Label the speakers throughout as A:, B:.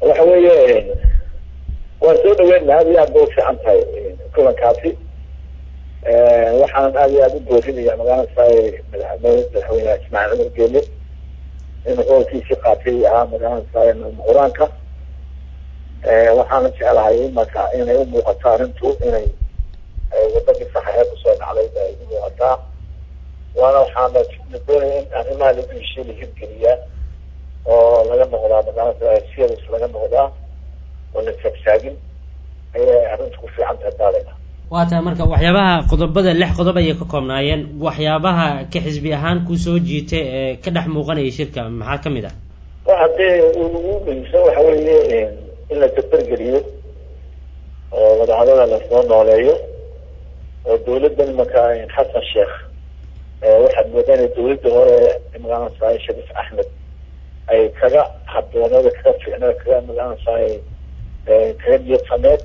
A: وحوي وسود وين هذه أبو في عنتها كل كافي وحنا هذه أبو في يعني مثلا في الحوي اسمع الجيل إنه هو في ثقافي مثلا في القرآن وحنا على هاي مكان إنه يوم مقارنته إنه وبقي صحيح بصوت على المقطع وأنا وحنا نقول إن أنا ما لقي شيء لهالكرية ولما غدا مثلا سيرس لما غدا ولا تكساجن هي أنتم في عند الدارنا.
B: waata marka waxyaabaha qodobada 6 qodob ay ka koobnaayeen waxyaabaha ka xisbi ahaan ku soo jiitay ee ka dhex muuqanaya shirka maxaa kamid ah
A: waxa uu minsan waxa weeye in la tabirgeliyo oo wadahadalada la soo nooleeyo oo dawladda markaa Xasan Sheekh waxa moodaan dawladda hore imraan Saay Sharif Ahmed ay kaga habboonada ka fiicnaa kaga imraan Saay kaga sameed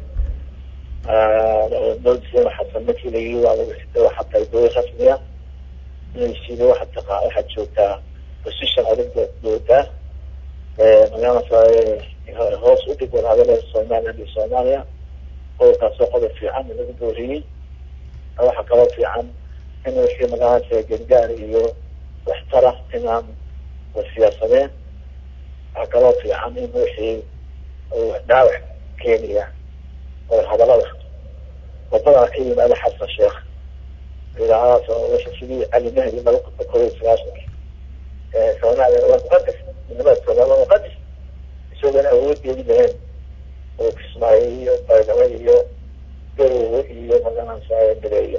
A: دولة حسن مثلي وحتى يدور خصمية يصير واحد تقع واحد شوكا بسيشن على الدولة مجانا صار هو سؤدي يقول هذا الصوماليا هو كسوق في عام الدوري أو حكوا في عام إنه في مجانا جنجاري واحترف إمام والسياسيين حكوا في عام إنه في داوع كينيا هذا لا وطبعا كلمة أنا حسن الشيخ إذا عرفت وش الشيء على المهدي ما لقط كويس راسك فأنا مقدس إنما السلام مقدس يسوي أنا ودي جدا وكسمعي وطيبوي وبروي ومجانا سعيد بريه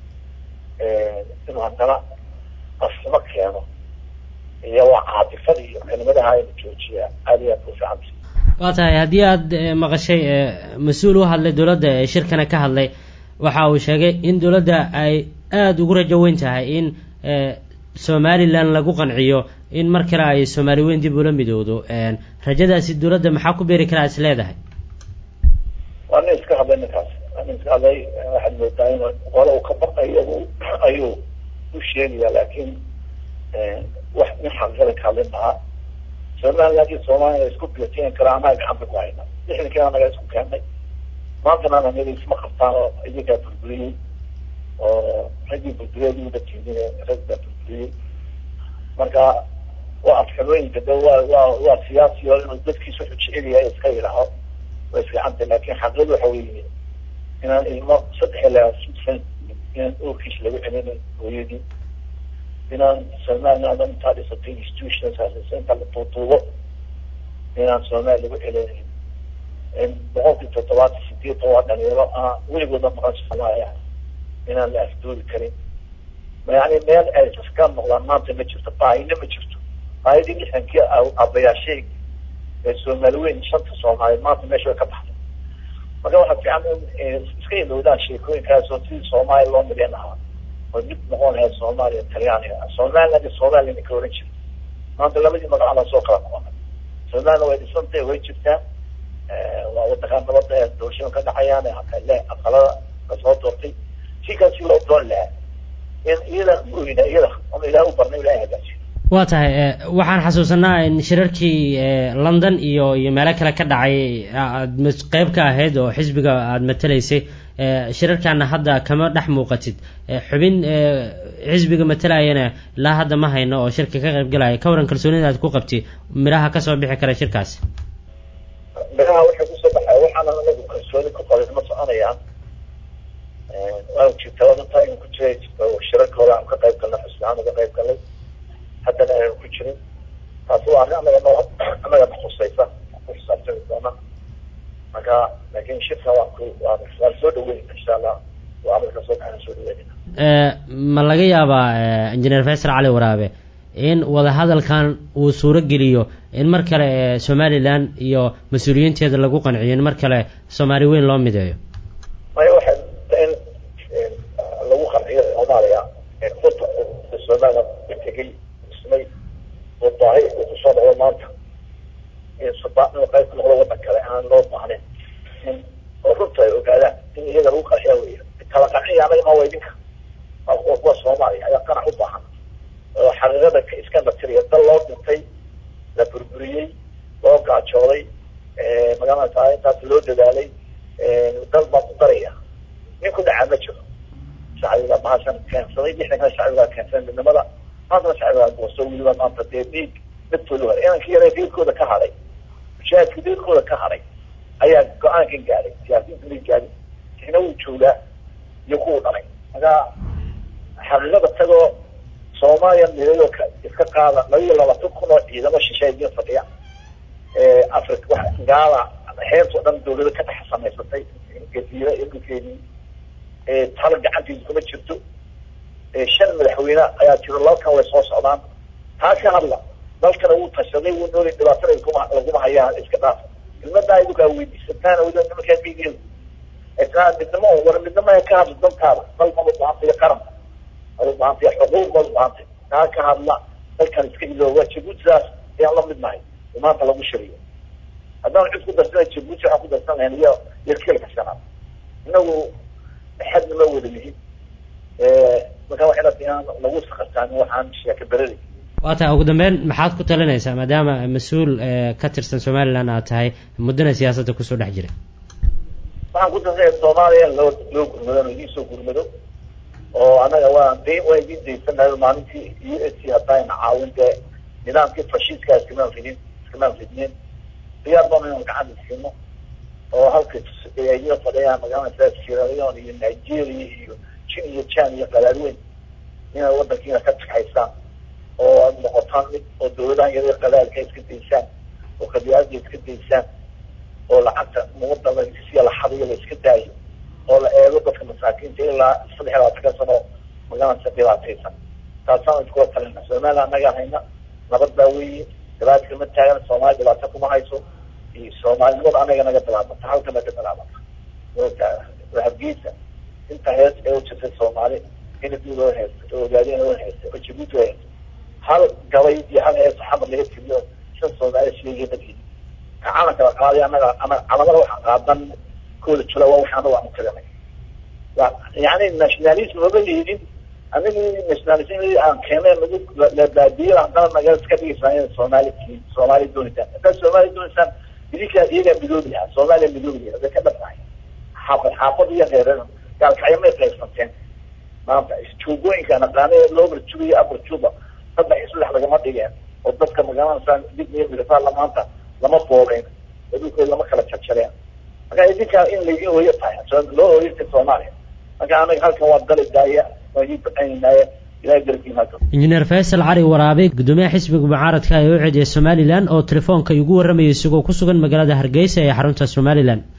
A: إنه عندنا أصلك يعني هي عاطفة كلمة هاي الجوجية هذه أبوس عمسي
B: waatahay haddii aad maqashay mas'uul u hadlay dawladda ee shirkana ka hadlay waxa uu sheegay in dawladda ay aad ugu rajo weyn tahay in Somaliland lagu qanciyo in mar kale ay Soomaali weyn dib ula midowdo rajadaasi dawladda maxaa ku beeri karaa is leedahay
A: waan iska hadlaynaas iska hadlay waxaan moodaa walaal ka baqayo ayuu u sheegaya laakiin wax min xaqada ka hadlay Soomaaliya isku biirteen karaamaha gacanta ku hayna wixii kale naga isku keenay maanta ana meel isma qabtaan oo iyaga burburiyay oo ragii burburiyay da tiinay ragda burburiyay marka waa afxalooyinka waa siyaasi oo inuu dadkiisu jecel yahay iska yiraahdo way fiicanta laakiin xaqadu waxa weeye inaan ilmo 3 sano in uu kiis lagu celinayo hooyadii inaan Soomaaliya taadi sabti institutions haasan kala tuutuubo inaan Soomaaliya lagu celinayo in boqolkii 78 dhalinyaro weligood ma Soomaaliya inaan la afduuli karin يعني مال الإسكان مغلان ما تمشيت طاينة مشيت هاي دي حنكي أو أبياشيك السومالوين شنط صومالي ما تمشي كبحث ما جا واحد في عمل سكين ولا شيء كوي كاسوتي صومالي لون مليانها ونجيب نقول هاي صومالي الترياني صومالي هذه صومالي نكورنش ما أنت لما تيجي على سوكرا كمان صومالي وين صنطي وين شفتها وتكلم بوضع دوشين كذا حيانة لا أقلا كصوت وقتي في كاسيو أفضل له
B: waa tahay waxaan xasuusanaa in shirarkii London iyo meelo kale ka dhacay aad qayb ka ahayd oo xisbiga aad matalaysay shirarkana hadda kama dhex muuqatid xubin xisbiga matalayana la hadda ma hayno oo shirka ka qayb galaya ka waran kalsoonida aad ku qabtay miraha ka soo bixi kara shirkaas
A: miraha waxa ku soo baxay waxaan anagu kalsooni ku qabay ma soconayaan وأنا كنت أنا كنت وشركة ولا عم كقيب كنا حسنا أنا كقيب كنا حتى أنا كنت شري فسوا أنا بخصيصة خصيصة أنا لكن شفنا وعمل سود وين إن شاء الله وعمل كسود عن سود وين
B: ما لقي أبا إنجنير فيصل علي ورابي إن وهذا كان وصورة جليو إن مركله سومالي لان يو مسؤولين تيجي لقوا قنعين مركله سومالي وين لون مدايو
A: ما يوحد لو خليه هذا خطة السودان بتجي اسمي والضعيف وتصاب على المنطقة الصباح وقيت له وتكلم عن لو طعنه الخطة وقال إن هذا هو خشوي التوقعية على ما ويدك أو الصومالي كان حبها حقيقة إسكان بكتيريا طلعت من في لبربري وقع شوري magaalada tahay intaas loo dadaalay dad baa ku daraya nin ku dhacaa ma jiro shacbiga bahashan keensaday lixdanka shacbiga keensaday midnimada maantana shacbiga goosto weliba maanta dee dhiig dadkooda hore inankii yare dhiigkooda ka hadhay mushaahidka dhiigkooda ka hadhay ayaa go-aankan gaadhay siyaasiyiinta la gaadhay sina wuu joogaa iyo kuwu dhalay marka xaqiiqada tagoo soomaaliya meelo iska qaada 22 kun oo ciidamo shisheeye fadhiya afrika wax gaala heerto dhan dawladda ka dhex samaysatay gadiira ilkeedii tala gacantiisa kuma jirto shan madaxweyne ayaa jiro lalkan way soo socdaan taa ka hadla dalkana wuu tashaday wuu noolay dhibaatada laguma hayaan iska dhaaf ilmadaa idu kaa weydiisataan wada nimankaa biigeel isna midnimo war midnimo ka hadla dalkaada dalka u baahantay qaran u baahantay xuquuq u baahantay taa ka hadla dalkan iska ilooga Djibouti ayaan la midnahay maanta lagu shariyo haddaan cid ku darsanay Djibouti waxaan ku darsanayn iyo yarkeelka shanaad inagu xadna ma wada lihin marka waxay rabtaan lagu saqartaan waxaan sheeka berri
B: waata ugu dambeyn maxaad ku talinaysaa maadaama mas'uul ka tirsan Soomaaliland aad tahay muddana siyaasadda ku soo dhex jiray
A: waxaan ku talinay Soomaaliya loo gurmado soo gurmado oo anaga waan way diidsanahay maalintii USC haddaan caawinta nidaamkii fashiiska iskama fidin diyaar baan inaan gacan siino oo halka ay fadhiyaan magaalada Sierra Leone iyo Nigeria iyo China iyo Chad iyo qalaadweyn inay wadankiina ka taxaysaan oo noqotaan mid oo dawladaha yar qalaadka iska deysaan oo qadiyadda iska deysaan oo lacagta muwadada si la xadiyo la iska daayo oo la eego dadka masaakiinta ilaa 3 sano magaalada dhibaataysan taasaan isku talina Soomaaliya anaga hayna nabad baaweeye dalaadka ma taagan Soomaaliya dhibaato kuma hayso iyo Soomaalida anaga naga bilaabata halka naga bilaabata وهبجيسة انت هيس اوجه الصومالي هنا بيقولوا هيس وقاعدين هو هيس وجبوت هيس هل قويدي هل هيس حمر لهيس اليوم شو الصومالي شيء جدا جدا كعانك قاضي انا على مروح قادم كل الشلوة وحنا وعم كلامي يعني الناشناليزم هو اللي يجي أنا الناشناليزم اللي عن كمان نقول لبادير عندنا مجال كبير اسمه الصومالي دونيسان بس الصومالي دونيسان يجيك يجي بدونها الصومالي بدونها هذا كذا صحيح حافظ غيرنا قال كيما يفلسفين ما تشوفون كان قاني لو بتشوفي ابو تشوبه طبعا يصلح لك ما ديان ودك مجال انسان ديني بالفعل لما انت لما فورين يقول لما كلا تشريان marka idinka in lagu weeyo tahay soo loo weeyo Soomaaliya marka anaga halkan waa dal daaya oo ii bixinaya ilaa garkiimato
B: Engineer Faisal Cali Waraabe gudoomiyaha xisbiga mucaaradka ee u cid Somaliland oo telefoonka igu waramayay isagoo ku sugan magaalada Hargeysa ee xarunta Somaliland